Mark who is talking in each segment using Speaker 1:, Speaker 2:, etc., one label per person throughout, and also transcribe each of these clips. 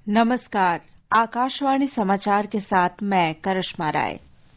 Speaker 1: नमस्कार। आकाशवाणी समाचार के साथ मैं करिश्मा राय।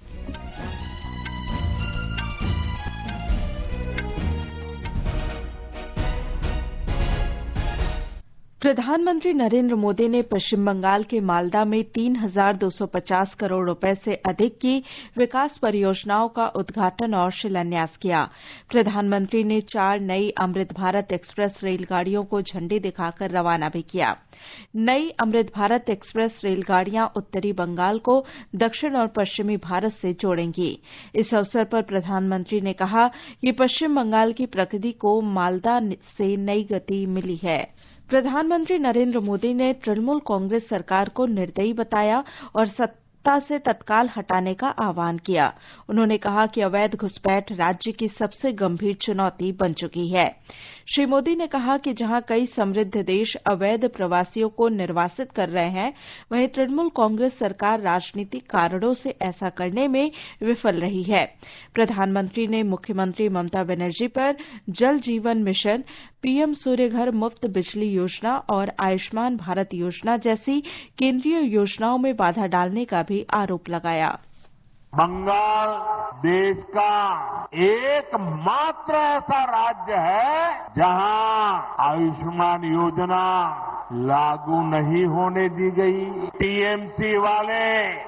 Speaker 1: प्रधानमंत्री नरेंद्र मोदी ने पश्चिम बंगाल के मालदा में 3,250 करोड़ रुपए से अधिक की विकास परियोजनाओं का उद्घाटन और शिलान्यास किया। प्रधानमंत्री ने 4 नई अमृत भारत एक्सप्रेस रेलगाड़ियों को झंडी दिखाकर रवाना भी किया। नई अमृत भारत एक्सप्रेस रेलगाड़ियां उत्तरी बंगाल को दक्षिण और पश्चिमी भारत से जोड़ेंगी। इस अवसर पर प्रधानमंत्री ने कहा कि पश्चिम बंगाल की प्रगति को मालदा से नई गति मिली है। प्रधानमंत्री नरेंद्र मोदी ने तृणमूल कांग्रेस सरकार को निर्दयी बताया और सत्ता से तत्काल हटाने का आह्वान किया। उन्होंने कहा कि अवैध घुसपैठ राज्य की सबसे गंभीर चुनौती बन चुकी है। श्री मोदी ने कहा कि जहां कई समृद्ध देश अवैध प्रवासियों को निर्वासित कर रहे हैं, वहीं तृणमूल कांग्रेस सरकार राजनीतिक कारणों से ऐसा करने में विफल रही है। प्रधानमंत्री ने मुख्यमंत्री ममता बनर्जी पर जल जीवन मिशन, पीएम सूर्यघर मुफ्त बिजली योजना और आयुष्मान भारत योजना जैसी केंद्रीय योजनाओं में बाधा डालने का भी आरोप लगाया।
Speaker 2: बंगाल देश का एकमात्र ऐसा राज्य है जहां आयुष्मान योजना लागू नहीं होने दी गई। टीएमसी वाले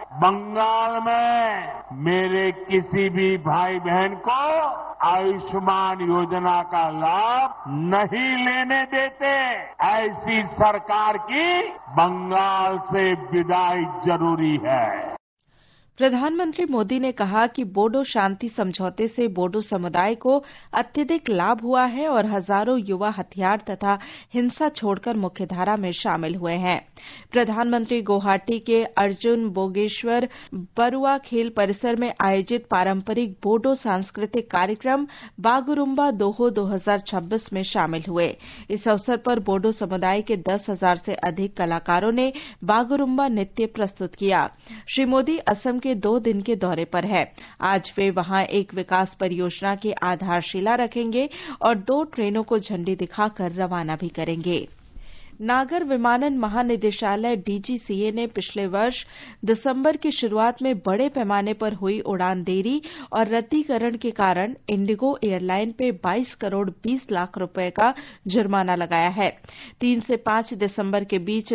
Speaker 2: बंगाल में मेरे किसी भी भाई बहन को आयुष्मान योजना का लाभ नहीं लेने देते। ऐसी सरकार की बंगाल से विदाई जरूरी है।
Speaker 1: प्रधानमंत्री मोदी ने कहा कि बोडो शांति समझौते से बोडो समुदाय को अत्यधिक लाभ हुआ है और हजारों युवा हथियार तथा हिंसा छोड़कर मुख्यधारा में शामिल हुए हैं। प्रधानमंत्री गुवाहाटी के अर्जुन बोगेश्वर बरुआ खेल परिसर में आयोजित पारंपरिक बोडो सांस्कृतिक कार्यक्रम बागुरुम्बा दोहो 2026 में शामिल हुए। इस अवसर पर बोडो समुदाय के 10,000 से अधिक कलाकारों ने बागुरुम्बा नृत्य प्रस्तुत किया। श्री मोदी असम के 2 दिन के दौरे पर है। आज वे वहां एक विकास परियोजना की आधारशिला रखेंगे और 2 ट्रेनों को झंडी दिखाकर रवाना भी करेंगे। नागर विमानन महानिदेशालय डीजीसीए ने पिछले वर्ष दिसंबर की शुरुआत में बड़े पैमाने पर हुई उड़ान देरी और रद्दीकरण के कारण इंडिगो एयरलाइन पे 22 करोड़ 20 लाख रुपए का जुर्माना लगाया है। 3 से 5 दिसंबर के बीच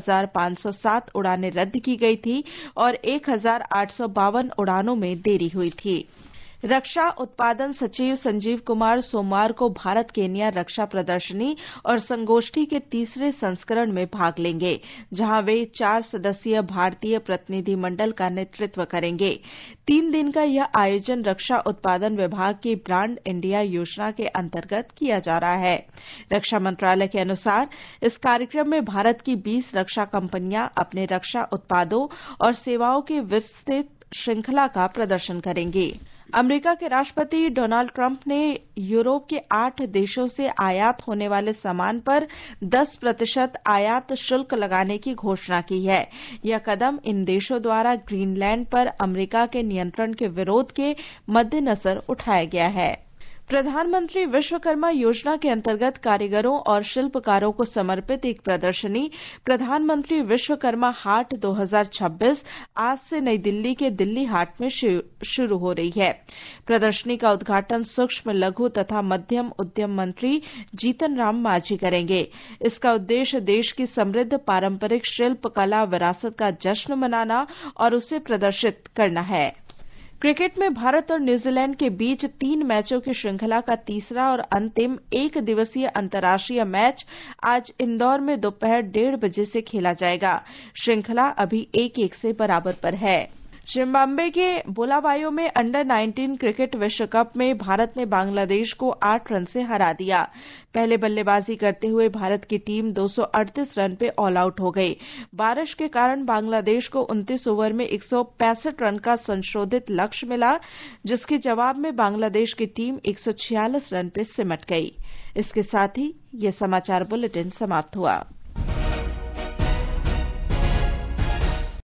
Speaker 1: 2,507 उड़ानें रद्द की गई थी और 1,852 उड़ानों में देरी हुई थी। रक्षा उत्पादन सचिव संजीव कुमार सोमवार को भारत केन्या रक्षा प्रदर्शनी और संगोष्ठी के तीसरे संस्करण में भाग लेंगे, जहां वे 4 सदस्यीय भारतीय प्रतिनिधि मंडल का नेतृत्व करेंगे। 3 दिन का यह आयोजन रक्षा उत्पादन विभाग की ब्रांड इंडिया योजना के अंतर्गत किया जा रहा है। रक्षा मंत्रालय के अनुसार इस कार्यक्रम में भारत की 20 रक्षा कंपनियां अपने रक्षा उत्पादों और सेवाओं की विस्तृत श्रृंखला का प्रदर्शन करेंगी। अमेरिका के राष्ट्रपति डोनाल्ड ट्रंप ने यूरोप के 8 देशों से आयात होने वाले सामान पर 10% आयात शुल्क लगाने की घोषणा की है। यह कदम इन देशों द्वारा ग्रीनलैंड पर अमेरिका के नियंत्रण के विरोध के मद्देनजर उठाया गया है। प्रधानमंत्री विश्वकर्मा योजना के अंतर्गत कारीगरों और शिल्पकारों को समर्पित एक प्रदर्शनी प्रधानमंत्री विश्वकर्मा हाट 2026 आज से नई दिल्ली के दिल्ली हाट में शुरू हो रही है। प्रदर्शनी का उद्घाटन सूक्ष्म लघु तथा मध्यम उद्यम मंत्री जीतन राम मांझी करेंगे। इसका उद्देश्य देश की समृद्ध पारंपरिक शिल्प कला विरासत का जश्न मनाना और उसे प्रदर्शित करना है। क्रिकेट में भारत और न्यूजीलैंड के बीच 3 मैचों की श्रृंखला का तीसरा और अंतिम 1 दिवसीय अंतर्राष्ट्रीय मैच आज इंदौर में दोपहर 1:30 बजे से खेला जाएगा। श्रृंखला अभी 1-1 से बराबर पर है। जिम्बाब्वे के बुलावायो में अंडर 19 क्रिकेट विश्व कप में भारत ने बांग्लादेश को 8 रन से हरा दिया। पहले बल्लेबाजी करते हुए भारत की टीम 238 रन पे ऑल आउट हो गई। बारिश के कारण बांग्लादेश को 29 ओवर में 165 रन का संशोधित लक्ष्य मिला, जिसके जवाब में बांग्लादेश की टीम 146 रन पे सिमट गई। इसके साथ ही यह समाचार बुलेटिन समाप्त हुआ।